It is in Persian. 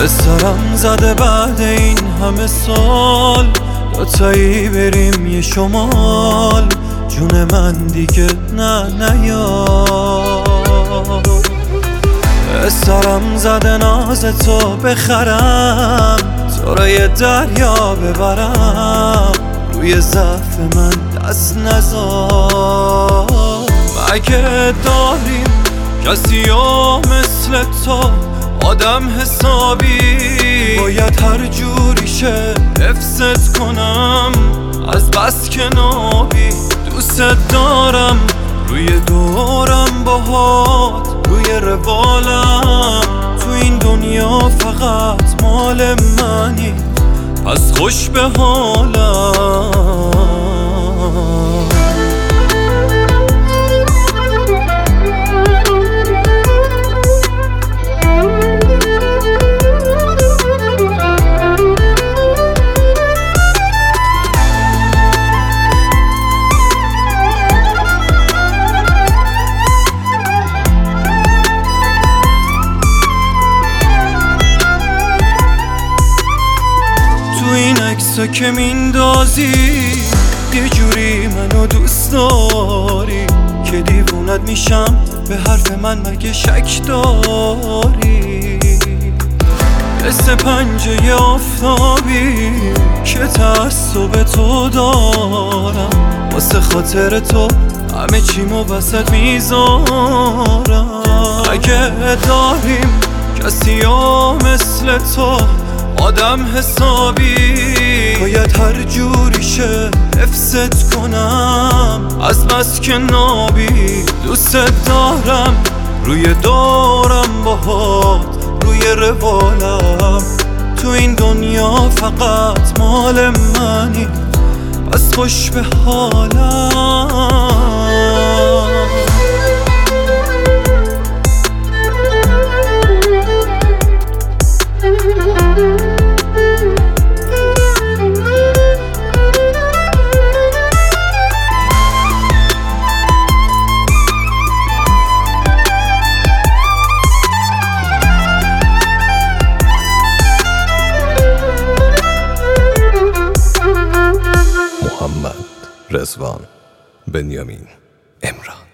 سرم زده بعد این همه سال، دوتایی بریم یه شمال. جون من دیگه نه سرم زده ناز تو بخرم، تو رو یه دریا ببرم، روی ضعف من دست نزار. مگه داریم کسی ها مثل تو آدم حسابی؟ باید هر جوری شه حفظت کنم از بس که نابی. دوست دارم روی دورم باهات، روی روالم. تو این دنیا فقط مال منی، پس خوش به حالم. عکسا که میندازی یه جوری منو دوست داری که دیوونت میشم. به حرف من مگه شک داری؟ مثل پنجه آفتابی که تعصب تو دارم، واسه خاطر تو همه چیمو وسط میذارم. اگه داریم کسی ها مثل تو آدم حسابی، باید هر جوری شه حفظت کنم از بس که نابی. دوست دارم روی دورم باهات، روی روالم. تو این دنیا فقط مال منی، پس خوش به حالم. محمد رضوان بنیامین امران.